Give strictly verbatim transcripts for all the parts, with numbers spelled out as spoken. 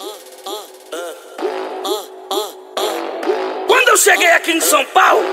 Quando eu cheguei aqui em São Paulo,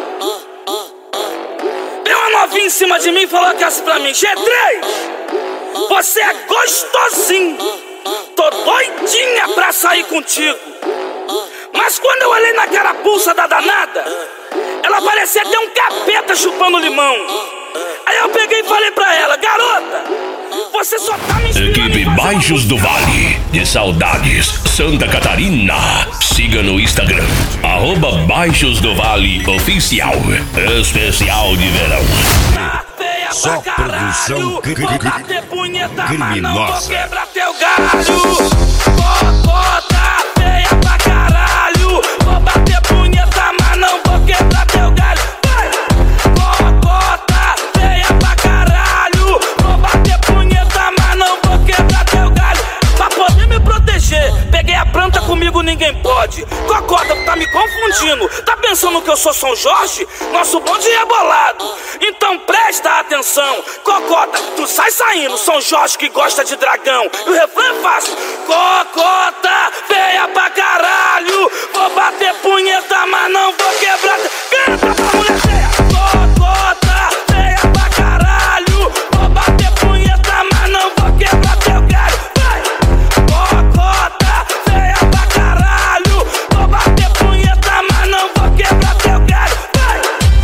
veio uma novinha em cima de mim e falou que assim pra mim: G três, você é gostosinho, tô doidinha pra sair contigo. Mas quando eu olhei na carapuça da danada, ela parecia ter um capeta chupando limão. Aí eu peguei e falei pra ela: garota, você só tá me inspirando. Equipe Baixos do Vale, de Saudades, Santa Catarina. Siga no Instagram, arroba Baixos do Vale Oficial. Especial de verão. Só produção cri- cri- cri- bater punheta, criminosa. mas não vou quebrar teu galho. Cocota feia pra caralho. Vou bater punheta, mas não vou quebrar teu galho. Vai! Cocota feia pra caralho. Vou bater punheta, mas não vou quebrar teu galho. Pra poder me proteger, peguei a planta, comigo ninguém pode. Cocota, tá me confundindo. Tá pensando que eu sou São Jorge? Nosso bonde é bolado. Então presta atenção. Cocota, tu sai saindo, São Jorge que gosta de dragão. E o refrão é fácil: cocota feia pra caralho. Vou bater punheta, mas não vou quebrar. Canta pra mulher feia. Cocota feia pra caralho. Vou bater punheta, mas não vou quebrar teu galho. Vai! Cocota feia pra caralho. Vou bater punheta, mas não vou quebrar teu galho. Vai!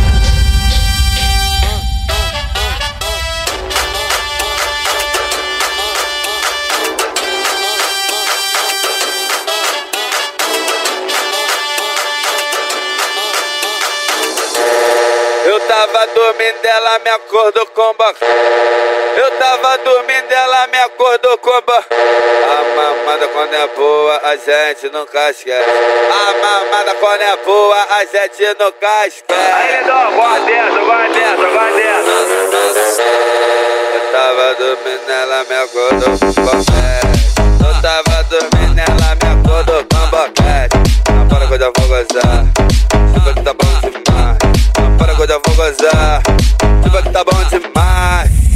Eu tava dormindo, ela me acordou com ba... Eu tava dormindo, ela me acordou com ba... A mamada quando é boa, a gente nunca esquece. A mamada quando é boa, a gente nunca esquece. Aí, Lindão, gosta dessa, gosta dessa, gosta dessa. Eu tava dormindo, ela me acordou com boquete. Eu tava dormindo, ela me acordou com boquete. Não para que eu já vou gozar, tipo que tá bom demais. Não para que eu já vou gozar, tipo que tá bom demais.